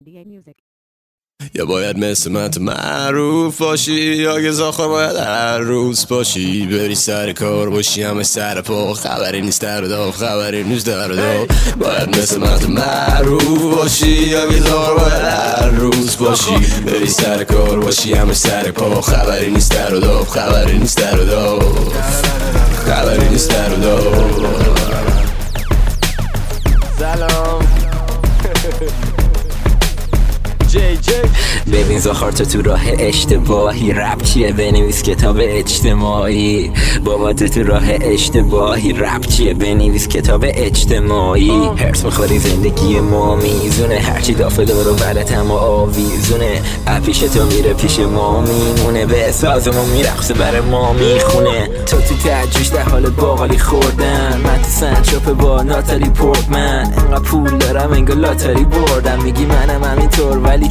یا باید مثل من تو معروف باشی، یا که زاخار باید هر روز باشی، بری سر کار باشی همه سر پا، خبری نیست در و داف، خبری نیست در و داف. باید مثل من تو معروف باشی، یا که زاخار باید هر روز باشی، بری سر کار باشی همه سر پا، خبری نیست در و داف، خبری نیست در و داف، خبری نیست در و داف. سلام ببین زاخار تو راه اشتباهی، رپ چیه بنویس کتاب اجتماعی. بابا تو راه اشتباهی، رپ چیه بنویس کتاب اجتماعی. هرس میخوری زندگی ما میزونه، هرچی دافه دور و برت اما آویزونه. پیش تو میره پیش ما میمونه، به سازمون میرقصه بر ما میخونه. تو تجوش در حال باقالی خوردن، من تو سنچاپ با ناتالی پورتمن. انقدر پول دارم انگار لاتاری بردم، میگی منم همینطور ولی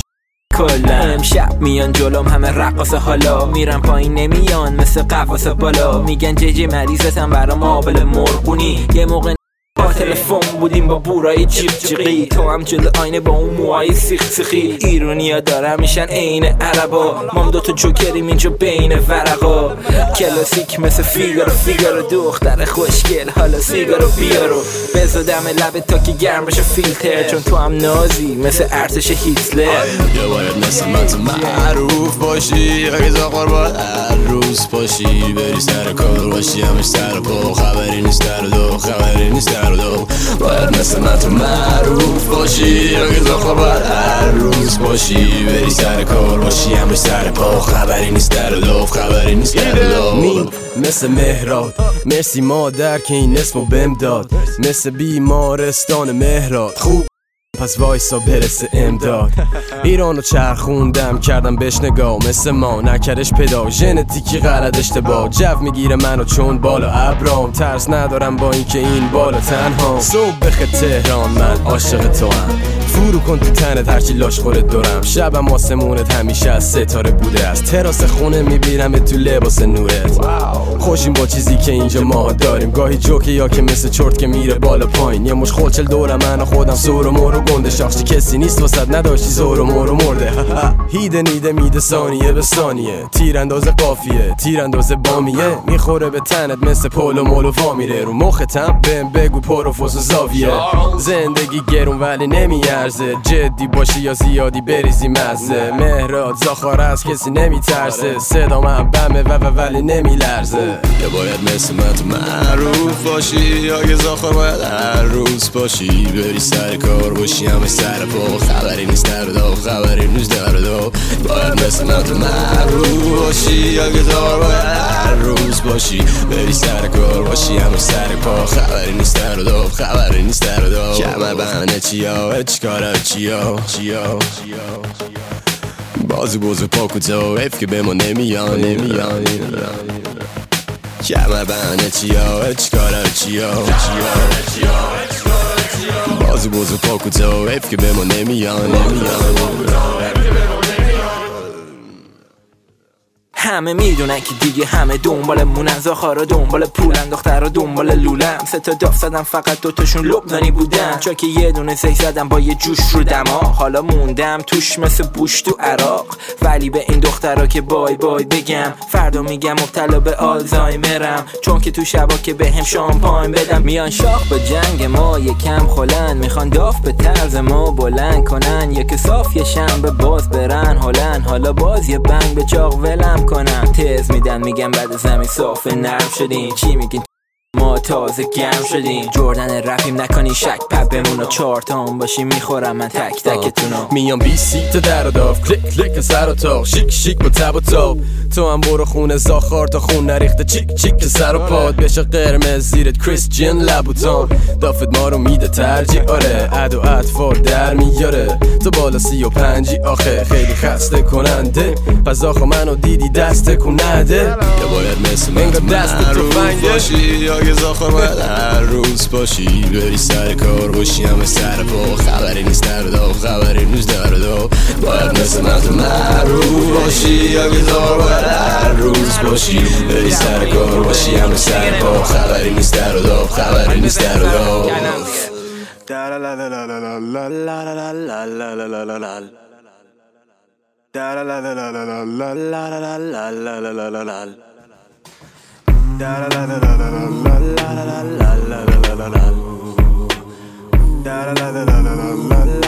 امشب میان جلوم همه رقاصه، حالا میرم پایین نمیان مثل قفاسه بالا. میگن جی مریضتم برام آبل مرغونی، یه موقع با تلفن بودیم با بورای جیغ جیغی، تو هم جلو آینه با اون موهای سیخ سیخی. ایرونیا دارم میشن عین عربا، مام دوتا جوکریم اینجا بین ورقا. کلاسیک مثل فیگارو دختر خوشگل، حالا سیگارو بیارو بزا دم لبت تا که گرم بشه فیلتر، چون تو هم نازی مثل ارتش هیتلر. یا باید مثل من تو معروف باشی، یا که زاخار باید هر روز باشی، بری سر کار باشی همش سر پا، خبری نیست در و داف، خبری نیست در و داف. باید مثل من تو معروف باشی، یا که زاخار باید هر روز باشی، بری سر کار باشی همش سر پا، خبری نیست در و داف، خبری نیست در و داف. مثل مهراد، مرسی مادر که این اسمو بهم داد، مثل بیمارستان مهراد. خوب پس وایسا برسه امداد. ایرانو چرخوندم کردم بهش نگاه، مثل ما نکرش پدا، ژنتیکی غلط اشتباه. جو میگیره منو چون بالا ابرام، ترس ندارم با اینکه این بالا تنها. صبح بخیر تهران من عاشق تو هم، فرو کن تو تنت هرچی لاش خوره دورم. شبم آسمونت همیشه از ستاره بوده، از تراس خونه میبینم تو لباس نورت. خوشیم با چیزی که اینجا ما داریم، گاهی جوکه یا که مثل چرت که میره بالا پایین. یه مش خلچل دورم من و خودم سور و مور و گنده، شاخچی کسی نیست واسد نداشتی زور و مور و مرده. هیده نیده میده ثانیه به ثانیه، تیرانداز قافیه تیرانداز بامیه، میخوره به تنت مثل پولو مولو وامیره. رو مختم بهم بگو پروفوس و زاویه، زندگی گرون ولی نمیارزه، جدی باشی یا زیادی بریزی مزه. مهراد زاخار از کسی نمیترسه، صدا من بمه ولی نمیلرزه. یا باید مثل من تو معروف باشی، یا که زاخار باید هر روز باشی، بری سر کار باشی همه سر پا، خبری نیست در و داف، خبری نیست در و داف. باید مثل من تو معروف باشی، یا که زاخار باید هر روز باشی، بری سر کار باشی همه سر پا، خبری نیست در و داف، خبری نیست در و داف. کمر بهانه چیا چیکارا چیا بازو بازو پاکوتا حیف که به ما نمیان. کمر بهانه چیا چیکارا چیا بازو بازو پاکوتا حیف که به ما نمیان. همه میدونن که دیگه همه دنبال مونن، زاخارا دنبال پولن، دخترها دنبال لولن. سه تا داف زدم فقط دوتاشون لبنانی بودن، چون که یه دونه زی زدم با یه جوش رو دماغ. حالا موندم توش مثل بوش تو عراق، ولی به این دخترها که بای بای بگم، فردا میگم مبتلا به آلزایمرم، چون که تو شبا که بهم شامپاین بدم. میان شاخ به جنگ ما یکم خلن، میخوان داف به طرز ما بلند کنن، یک صاف یه شنبه باز برن هلن. حالا باز یه بنگ به چاق ولم کنن، تز میدن میگن بعد زمین صاف نرم شدین. چی میگین ما تازه گرم شدیم، جردن رپیم نکنی شک پپ بمونو، 4 تا هم باشی میخورم من تک تکتونو. میام 20 تا در و داف، کلیک کلیک سر و تاق، شیک شیک با تب و تاب. تو هم برو خونه زاخار تا خون نریخته، چیک چیک سر و پاد بشه قرمز زیرت کریستین لبوتان. دافت ما رو میده ترجیح، آره عد و اطفال در میاره. تو بالا 35 آخه خیلی خسته کننده، پس آخه منو دیدی دست کننده. یا باید مثل من تو معروف باشی، یا که زاخار باید هر روز باشی، بری سر کار باشی همه سر پا، خبری نیست در و داف، خبری نیست در و داف. باید مثل من تو معروف باشی، یا که زاخار باید هر روز باشی، بری سر کار باشی همه سر پا، خبری نیست در و داف، خبری نیست در و داف. La